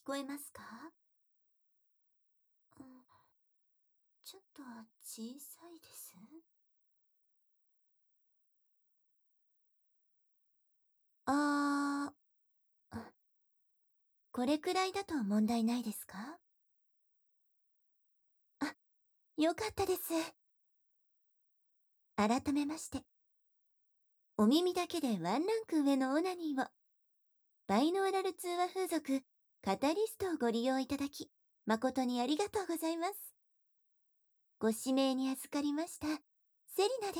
こえますか？うん、ちょっと小さいです。あー、これくらいだと問題ないですか？あ、よかったです。改めまして、お耳だけでワンランク上のオナニーを、バイノーラル通話風俗、カタリストをご利用いただき、誠にありがとうございます。ご指名に預かりました、セリナです。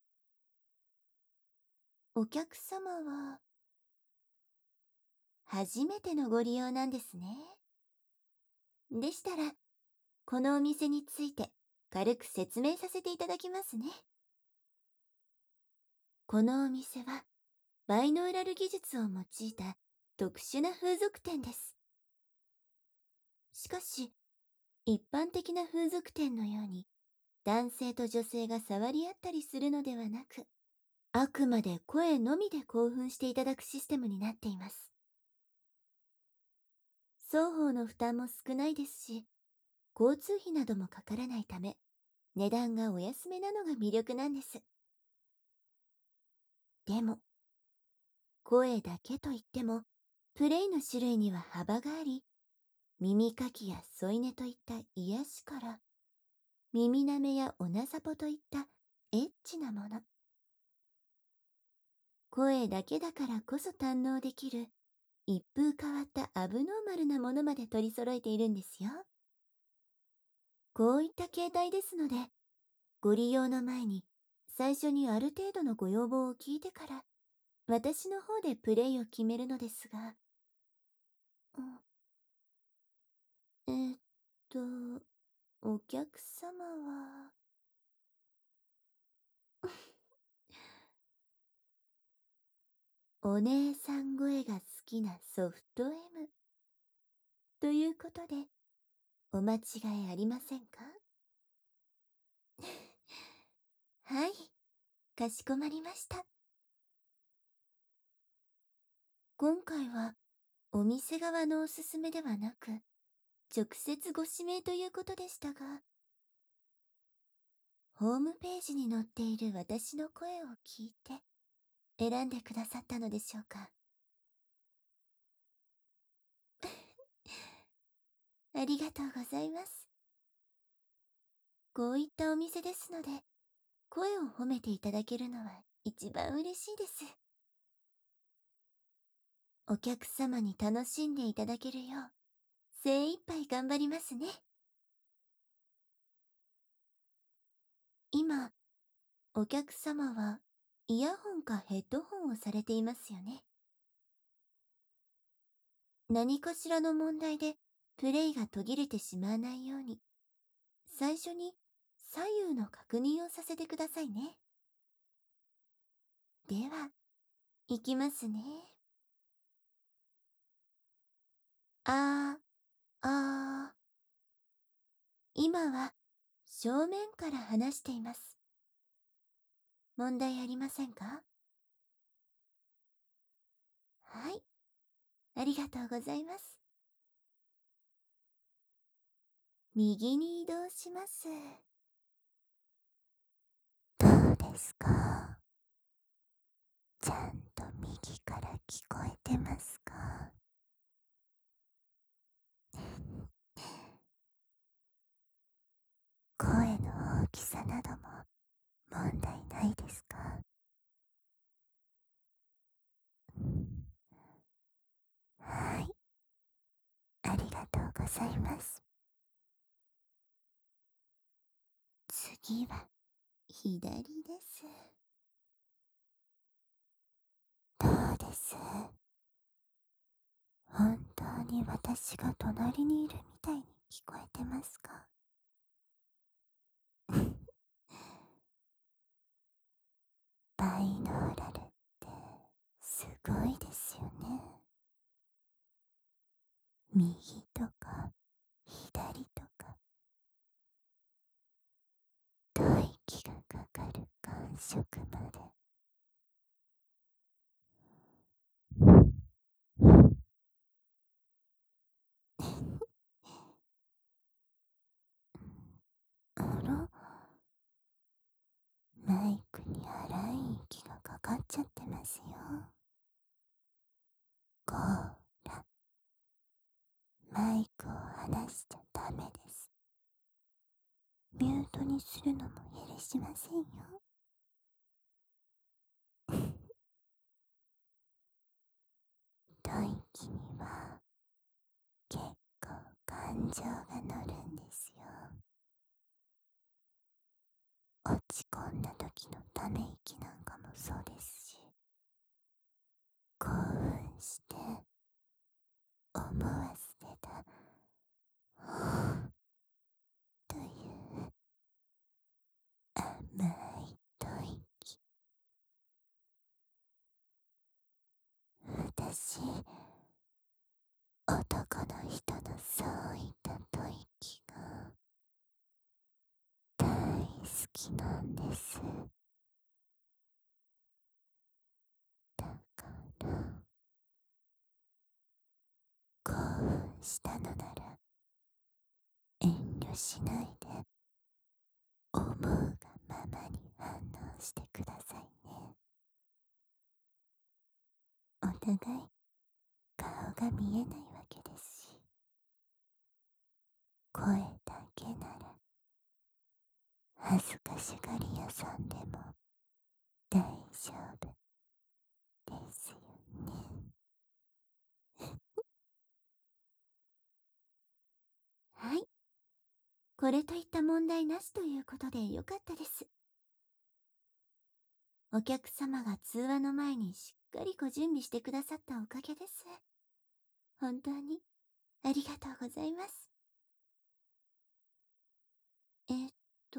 お客様は、初めてのご利用なんですね。でしたら、このお店について軽く説明させていただきますね。このお店はバイノーラル技術を用いた特殊な風俗店です。しかし、一般的な風俗店のように男性と女性が触り合ったりするのではなく、あくまで声のみで興奮していただくシステムになっています。双方の負担も少ないですし、交通費などもかからないため、値段がお安めなのが魅力なんです。でも、声だけといっても、プレイの種類には幅があり、耳かきや添い寝といった癒しから、耳なめやおなさぽといったエッチなもの。声だけだからこそ堪能できる、一風変わったアブノーマルなものまで取り揃えているんですよ。こういった形態ですので、ご利用の前に、最初にある程度のご要望を聞いてから、私の方でプレイを決めるのですが、うん、えーっと、お客様は、お姉さん声が好きなソフト M ということで、お間違いありませんか？はい、かしこまりました。今回はお店側のおすすめではなく、直接ご指名ということでしたが、ホームページに載っている私の声を聞いて選んでくださったのでしょうか？ありがとうございます。こういったお店ですので、声を褒めていただけるのは一番嬉しいです。お客様に楽しんでいただけるよう、精一杯頑張りますね。今、お客様はイヤホンかヘッドホンをされていますよね。何かしらの問題でプレイが途切れてしまわないように、最初に左右の確認をさせてくださいね。では、いきますね。あー、あー。今は正面から話しています。問題ありませんか？はい。ありがとうございます。右に移動します。どうですか？ちゃんと右から聞こえてますか？声の大きさなども問題ないですか？はい。ありがとうございます。次は左です。どうです？本当に私が隣にいるみたいに聞こえてますか？バイノーラルってすごいですよね。右とか左とか吐息がかかる感触までかっちゃってますよ。こーら、マイクを離しちゃダメです。ミュートにするのも許しませんよ。吐息には結構感情が乗るんですよ。落ち込んだ時のため息なんかもそうですし、興奮して思わず出たはぁという甘い吐息。私、男の人のそういった吐息が大好きなんです。だから興奮したのなら遠慮しないで思うがままに反応してくださいね。お互い顔が見えないわけですし、声だけなら恥ずかしがり屋さんでも大丈夫ですよね。はい。これといった問題なしということでよかったです。お客様が通話の前にしっかりご準備してくださったおかげです。本当にありがとうございます。えっと、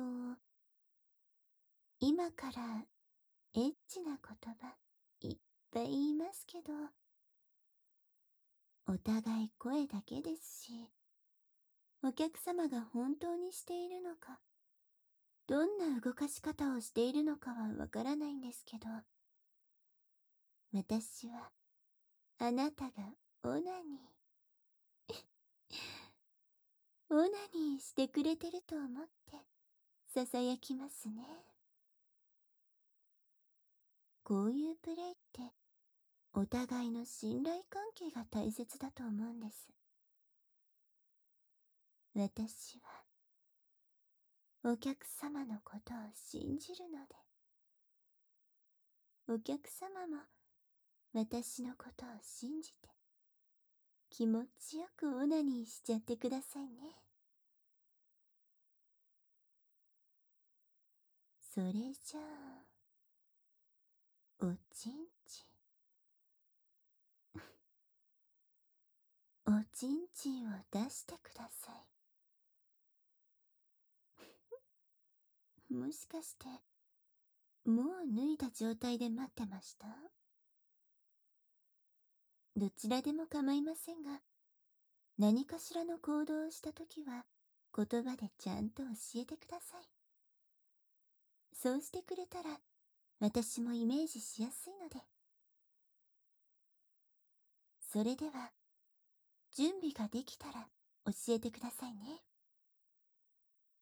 今からエッチな言葉いっぱい言いますけど、お互い声だけですし、お客様が本当にしているのか、どんな動かし方をしているのかはわからないんですけど、私はあなたがオナニオナニーしてくれてると思ってささやきますね。こういうプレイってお互いの信頼関係が大切だと思うんです。私はお客様のことを信じるので、お客様も私のことを信じて気持ちよくオナニーしちゃってくださいね。それじゃあ、おちんちん。おちんちんを出してください。もしかして、もう脱いだ状態で待ってました？どちらでも構いませんが、何かしらの行動をしたときは、言葉でちゃんと教えてください。そうしてくれたら、私もイメージしやすいので。それでは、準備ができたら教えてくださいね。